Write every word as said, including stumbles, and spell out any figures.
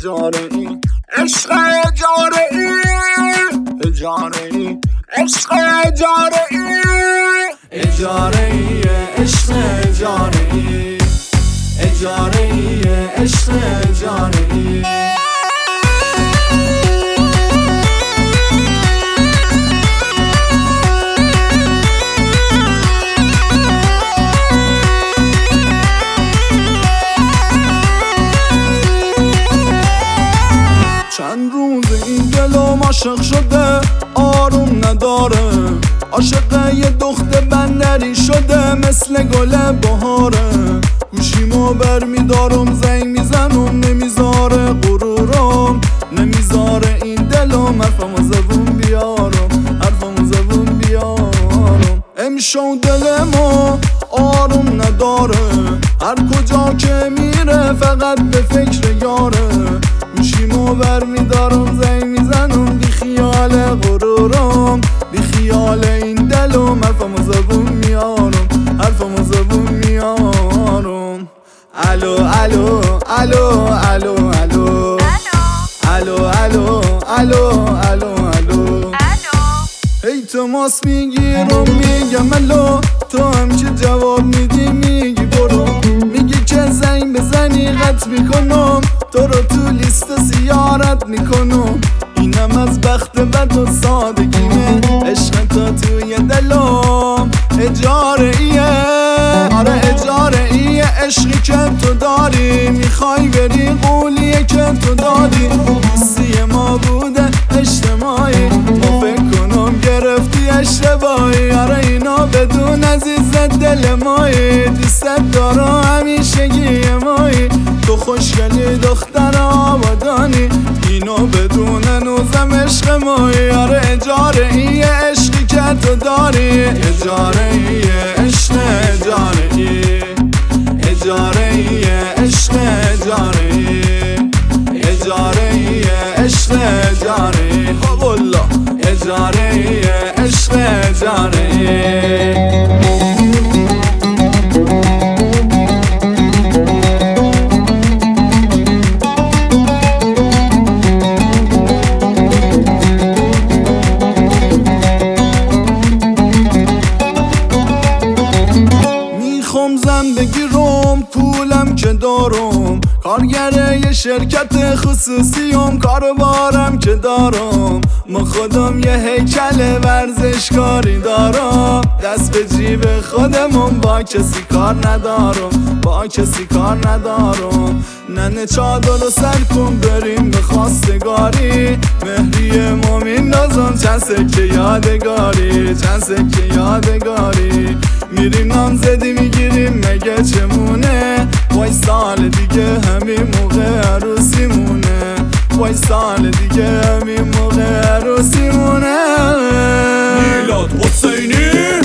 اجاره ای عشق اجاره ای اجاره ای عشق اجاره ای اجاره ای عشق اجاره ای اجاره ای عشق اجاره ای چند روز این دلم عاشق شده آروم نداره عاشق یه دختر بندری شده مثل گل بهاره گوشیمو بر میدارم زنگ میزنم نمیذاره غرورم نمیذاره این دلم حرفمو زبون بیارم حرفمو زبون بیارم امشو دلمو آروم نداره هر کجا که میره فقط به فکر یاره گوشیمو بر میدارم زنگ میزنم بی خیال غرورم بی خیال این دلم حرفمو زبون میارم حرفمو زبون میارم الو الو الو الو الو الو الو الو الو الو هی تو ماس میگیرم میگم الو تو هم که جواب میدی میگی برو میگی که زنگ بزنی قطع میکنم تو رو تو لیست زیارت میکنم اینم از بخت بد و سادگیمه عشق تو توی دلم اجاره ایه آره اجاره ایه عشقی که تو داری میخوای بری قولیه که تو دادی دوستی ما بوده اجتماعی ما فکر کنم گرفتی اشتباهی آره اینا بدون عزیز دل مایی دوست دارم همیشگی مایی تو خوشگلی دختر آبادانی اینو بدون نوزم عشق مایی آره اجاره ایه عشقی که تو داری اجاره ایه عشق اجاره ایه اجاره ایه عشق اجاره ایه اجاره ایه عشق اجاره ایه خب الله اجاره ایه عشق اجاره ایه بگیرم پولم که دارم کارگر یه شرکت خصوصیم کاروبارم که دارم ما خودم یه هیکل ورزشکاری دارم دست به جیب خودمون با کسی کار ندارم با کسی کار ندارم ننه چادر و سر کن بریم به خواستگاری مهریه ما میندازم چند سکه یادگاری چند سکه یادگاری میریم نامزدی میگیریم مگه چمونه وای سال دیگه همین موقع عروسیمونه وای سال دیگه همین موقع عروسیمونه میلاد حسینی